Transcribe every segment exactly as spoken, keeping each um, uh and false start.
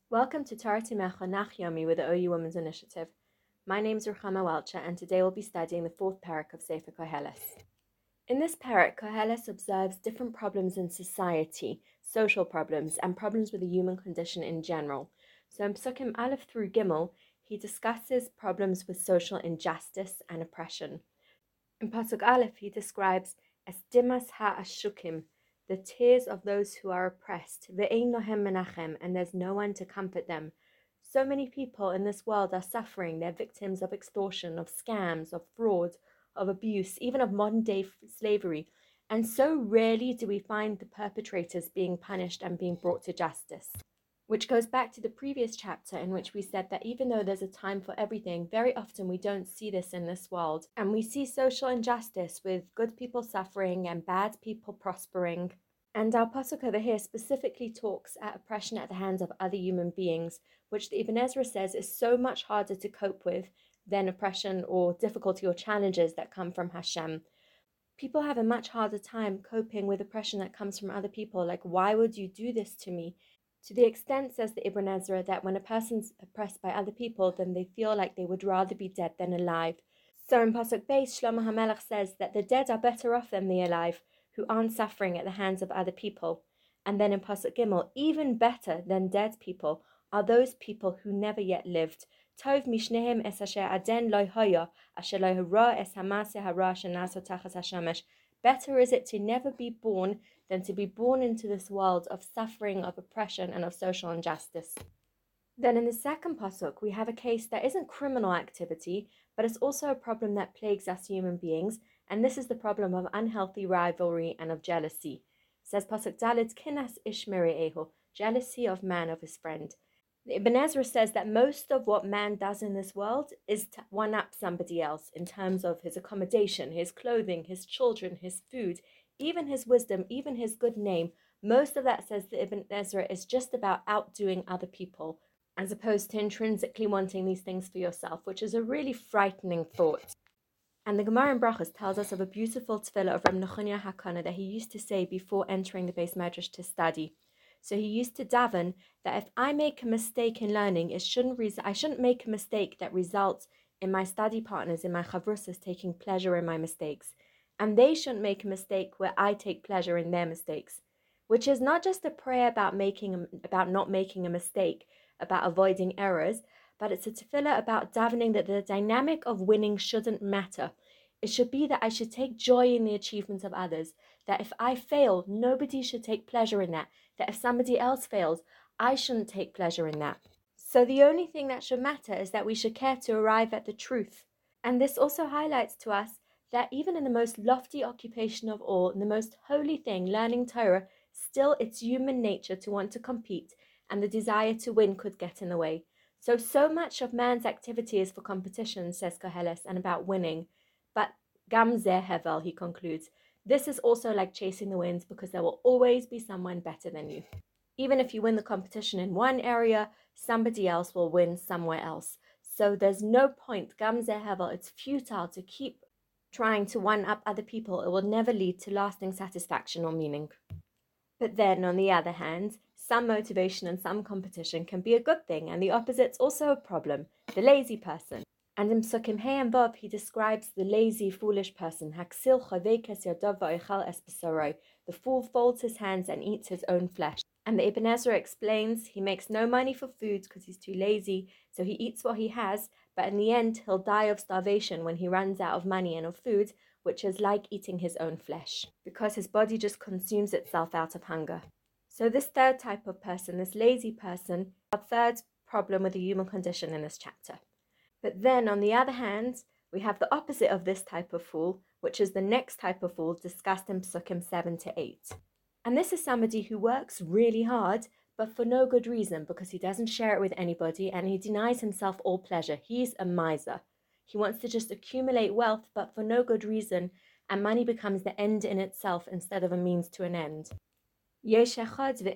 Welcome to Torah Timecha Nach Yomi with the O U Women's Initiative. My name is Ruchama Welcher, and today we'll be studying the fourth parak of Sefer Koheles. In this parak, Koheles observes different problems in society, social problems, and problems with the human condition in general. So in Psukim Aleph through Gimel, he discusses problems with social injustice and oppression. In Pasuk Aleph, he describes as dimas ha-ashukim, the tears of those who are oppressed, ve'ein lohem menachem, and there's no one to comfort them. So many people in this world are suffering. They're victims of extortion, of scams, of fraud, of abuse, even of modern-day slavery. And so rarely do we find the perpetrators being punished and being brought to justice. Which goes back to the previous chapter in which we said that even though there's a time for everything, very often we don't see this in this world. And we see social injustice with good people suffering and bad people prospering. And our pasuk over here specifically talks at oppression at the hands of other human beings, which the Ibn Ezra says is so much harder to cope with than oppression or difficulty or challenges that come from Hashem. People have a much harder time coping with oppression that comes from other people. Like, why would you do this to me? To the extent, says the Ibn Ezra, that when a person's oppressed by other people, then they feel like they would rather be dead than alive. So in Pasuk Beis, Shlomo HaMelech says that the dead are better off than the alive, who aren't suffering at the hands of other people. And then in Pasuk Gimel, even better than dead people are those people who never yet lived. Tov mishnehem es asher aden loy hoya, asher loy hara es hamase hara shenaso tachas hashamesh. Better is it to never be born than to be born into this world of suffering, of oppression, and of social injustice. Then in the second pasuk, we have a case that isn't criminal activity, but it's also a problem that plagues us human beings, and this is the problem of unhealthy rivalry and of jealousy. It says pasuk Dalet kinas ishmeri eho, jealousy of man of his friend. The Ibn Ezra says that most of what man does in this world is to one-up somebody else in terms of his accommodation, his clothing, his children, his food, even his wisdom, even his good name. Most of that, says the Ibn Ezra, is just about outdoing other people, as opposed to intrinsically wanting these things for yourself, which is a really frightening thought. And the Gemara in Brachos tells us of a beautiful tefillah of Reb Nechunya HaKana that he used to say before entering the Beis Medrash to study. So he used to daven that if I make a mistake in learning, it shouldn't res- I shouldn't make a mistake that results in my study partners, in my chavrusas, taking pleasure in my mistakes. And they shouldn't make a mistake where I take pleasure in their mistakes. Which is not just a prayer about making about not making a mistake, about avoiding errors, but it's a tefillah about davening that the dynamic of winning shouldn't matter. It should be that I should take joy in the achievements of others, that if I fail, nobody should take pleasure in that, that if somebody else fails, I shouldn't take pleasure in that. So the only thing that should matter is that we should care to arrive at the truth. And this also highlights to us that even in the most lofty occupation of all, in the most holy thing, learning Torah, still it's human nature to want to compete, and the desire to win could get in the way. So, so much of man's activity is for competition, says Koheles, and about winning. But Gam Zeh Hevel, he concludes, this is also like chasing the winds, because there will always be someone better than you. Even if you win the competition in one area, somebody else will win somewhere else. So there's no point, Gam Zeh Hevel, it's futile to keep trying to one-up other people. It will never lead to lasting satisfaction or meaning. But then, on the other hand, some motivation and some competition can be a good thing, and the opposite's also a problem, the lazy person. And in Psukim Hey and Vav, he describes the lazy, foolish person, Haksil chavekes yadav va'ochal es b'soroi. The fool folds his hands and eats his own flesh. And the Ibn Ezra explains he makes no money for food because he's too lazy, so he eats what he has, but in the end he'll die of starvation when he runs out of money and of food, which is like eating his own flesh, because his body just consumes itself out of hunger. So this third type of person, this lazy person, our third problem with the human condition in this chapter. But then, on the other hand, we have the opposite of this type of fool, which is the next type of fool discussed in Psukim seven to eight. And this is somebody who works really hard, but for no good reason, because he doesn't share it with anybody and he denies himself all pleasure. He's a miser. He wants to just accumulate wealth, but for no good reason, and money becomes the end in itself instead of a means to an end. There's a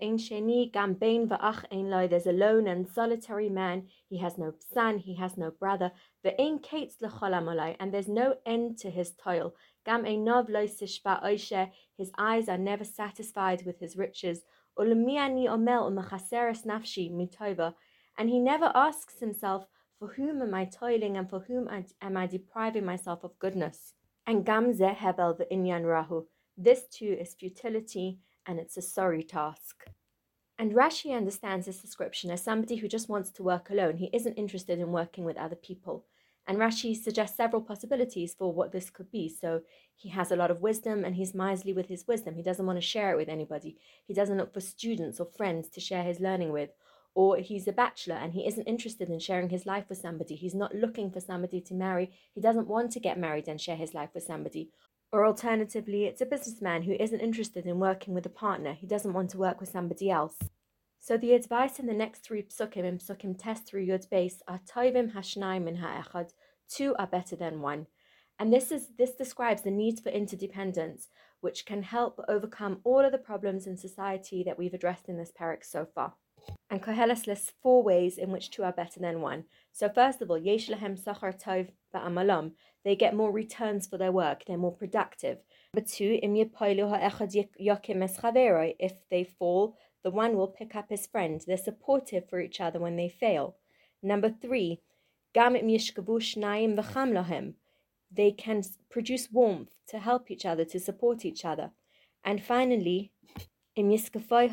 lone and solitary man. He has no son, he has no brother. And there's no end to his toil. His eyes are never satisfied with his riches. ולמי אני עמל ומחסרת נפשי מטובה, and he never asks himself, for whom am I toiling and for whom am I depriving myself of goodness? And gam ze hebel v'inyan rahu. This too is futility, and it's a sorry task. And Rashi understands this description as somebody who just wants to work alone. He isn't interested in working with other people. And Rashi suggests several possibilities for what this could be. So he has a lot of wisdom and he's miserly with his wisdom. He doesn't want to share it with anybody. He doesn't look for students or friends to share his learning with. Or he's a bachelor and he isn't interested in sharing his life with somebody. He's not looking for somebody to marry. He doesn't want to get married and share his life with somebody. Or alternatively, it's a businessman who isn't interested in working with a partner. He doesn't want to work with somebody else. So the advice in the next three psukim, in psukim test through Yud Beis, are toivim hashnaim min ha'echad, two are better than one. And this is this describes the need for interdependence, which can help overcome all of the problems in society that we've addressed in this parak so far. And Koheles lists four ways in which two are better than one. So first of all, yesh lahem sachar tov ba'amalam, they get more returns for their work, they're more productive. Number two, im yepoilu ha'echad yakim es chaveroi, if they fall, the one will pick up his friend. They're supportive for each other when they fail. Number three, gam im yishkavu shnayim v'cham lahem, they can produce warmth to help each other, to support each other. And finally, in a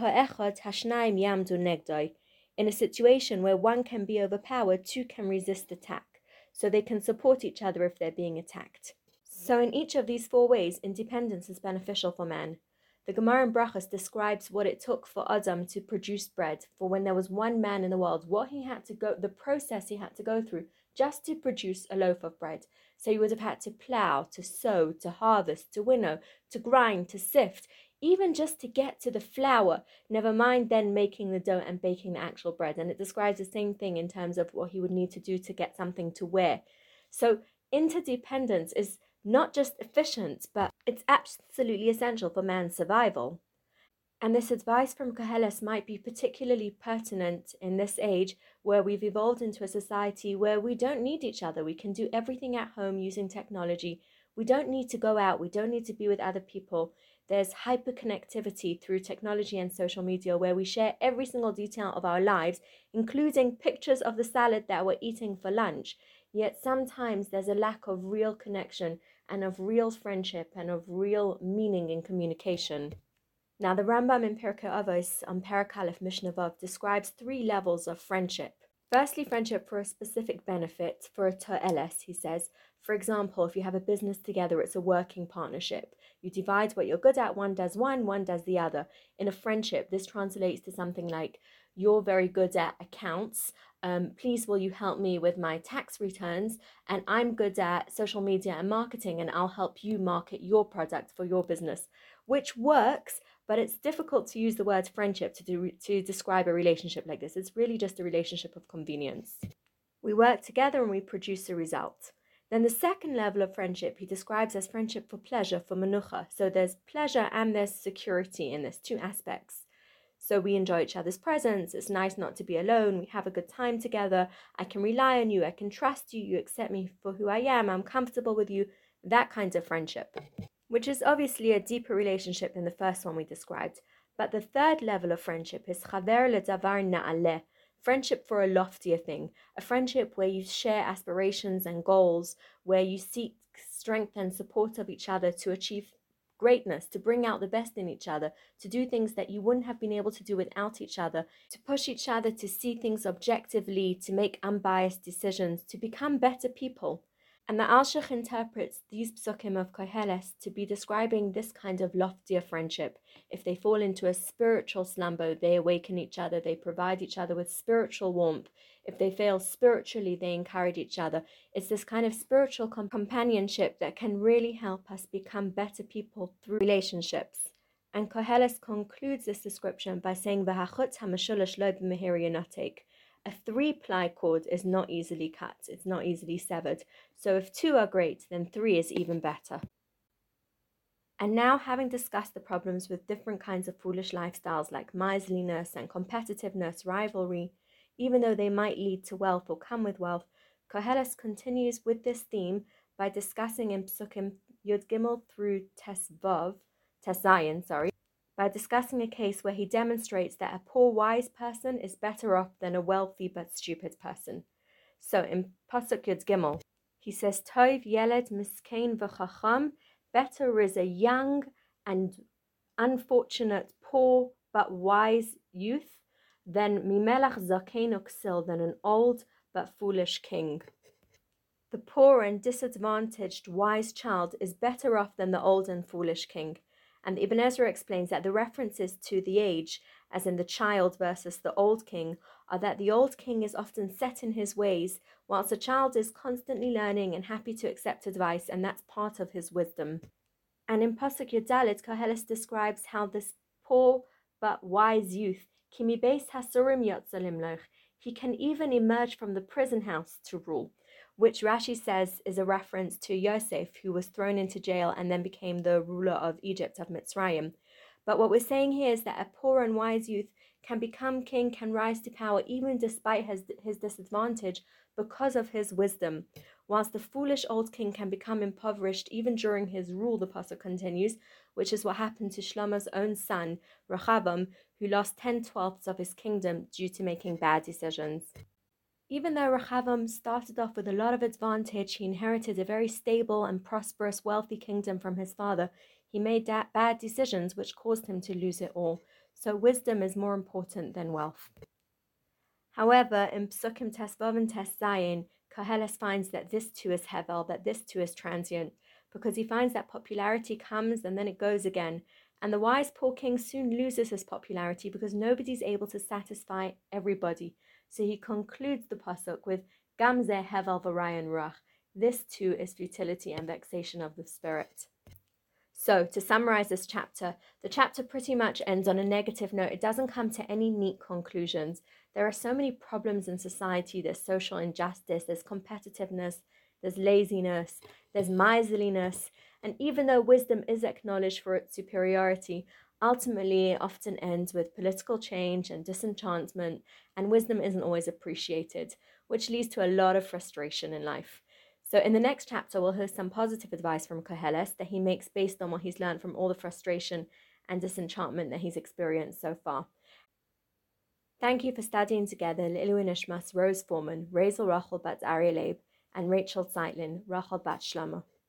situation where one can be overpowered, two can resist attack. So they can support each other if they're being attacked. So in each of these four ways, independence is beneficial for man. The Gemara in Brachos describes what it took for Adam to produce bread, for when there was one man in the world, what he had to go, the process he had to go through just to produce a loaf of bread. So he would have had to plow, to sow, to harvest, to winnow, to grind, to sift, even just to get to the flour, never mind then making the dough and baking the actual bread. And it describes the same thing in terms of what he would need to do to get something to wear. So interdependence is not just efficient, but it's absolutely essential for man's survival. And this advice from Koheles might be particularly pertinent in this age where we've evolved into a society where we don't need each other. We can do everything at home using technology. We don't need to go out. We don't need to be with other people. There's hyperconnectivity through technology and social media where we share every single detail of our lives, including pictures of the salad that we're eating for lunch. Yet sometimes there's a lack of real connection and of real friendship and of real meaning in communication. Now, the Rambam in Pirkei Avos on Perek Aleph Mishnah Vav describes three levels of friendship. Firstly, friendship for a specific benefit, for a to'eles, he says. For example, if you have a business together, it's a working partnership. You divide what you're good at, one does one, one does the other. In a friendship, this translates to something like, you're very good at accounts, um, please will you help me with my tax returns, and I'm good at social media and marketing, and I'll help you market your product for your business, which works. But it's difficult to use the word friendship to do, to describe a relationship like this. It's really just a relationship of convenience. We work together and we produce a result. Then the second level of friendship he describes as friendship for pleasure, for menucha. So there's pleasure and there's security in this, two aspects. So we enjoy each other's presence. It's nice not to be alone. We have a good time together. I can rely on you. I can trust you. You accept me for who I am. I'm comfortable with you. That kind of friendship, which is obviously a deeper relationship than the first one we described. But the third level of friendship is chaver ledavar na'aleh, friendship for a loftier thing, a friendship where you share aspirations and goals, where you seek strength and support of each other to achieve greatness, to bring out the best in each other, to do things that you wouldn't have been able to do without each other, to push each other to see things objectively, to make unbiased decisions, to become better people. And the Alshich interprets these psukim of Koheles to be describing this kind of loftier friendship. If they fall into a spiritual slumber, they awaken each other, they provide each other with spiritual warmth. If they fail spiritually, they encourage each other. It's this kind of spiritual com- companionship that can really help us become better people through relationships. And Koheles concludes this description by saying, V'hachutz ha'meshulash lo b'mehir yonatek. A three-ply cord is not easily cut, it's not easily severed. So if two are great, then three is even better. And now, having discussed the problems with different kinds of foolish lifestyles like miserliness and competitiveness, rivalry, even though they might lead to wealth or come with wealth, Koheles continues with this theme by discussing in Psukim Yud Gimel through Tes Vav, Tes Zayin, sorry, by discussing a case where he demonstrates that a poor wise person is better off than a wealthy but stupid person. So in Pasuk Yud Gimel, he says, Tov yeled miskein v'chacham, better is a young and unfortunate, poor but wise youth than mimelach zakein uksil, than an old but foolish king. The poor and disadvantaged wise child is better off than the old and foolish king. And Ibn Ezra explains that the references to the age, as in the child versus the old king, are that the old king is often set in his ways, whilst the child is constantly learning and happy to accept advice, and that's part of his wisdom. And in Pasuk Yud Dalet, Koheles describes how this poor but wise youth, Kimi beis hasurim yotzalim loch, he can even emerge from the prison house to rule, which Rashi says is a reference to Yosef, who was thrown into jail and then became the ruler of Egypt, of Mitzrayim. But what we're saying here is that a poor and wise youth can become king, can rise to power even despite his, his disadvantage because of his wisdom. Whilst the foolish old king can become impoverished even during his rule, the pasuk continues, which is what happened to Shlomo's own son, Rechavam, who lost ten twelfths of his kingdom due to making bad decisions. Even though Rechavam started off with a lot of advantage, he inherited a very stable and prosperous, wealthy kingdom from his father. He made that bad decisions which caused him to lose it all. So wisdom is more important than wealth. However, in Psukim Tesvav and Tes Zayin, Koheles finds that this too is hevel, that this too is transient, because he finds that popularity comes and then it goes again. And the wise poor king soon loses his popularity because nobody's able to satisfy everybody. So he concludes the pasuk with Gam zeh hevel v'rayan ruach. This too is futility and vexation of the spirit. So to summarize this chapter, the chapter pretty much ends on a negative note. It doesn't come to any neat conclusions. There are so many problems in society. There's social injustice, there's competitiveness, there's laziness, there's miserliness. And even though wisdom is acknowledged for its superiority, ultimately it often ends with political change and disenchantment, and wisdom isn't always appreciated, which leads to a lot of frustration in life. So in the next chapter, we'll hear some positive advice from Koheles that he makes based on what he's learned from all the frustration and disenchantment that he's experienced so far. Thank you for studying together L'ilui Nishmas Rose Foreman, Razel Rachel Bat Aryeh Leib, and Rachel Zeitlin, Rachel Bat Shlomo.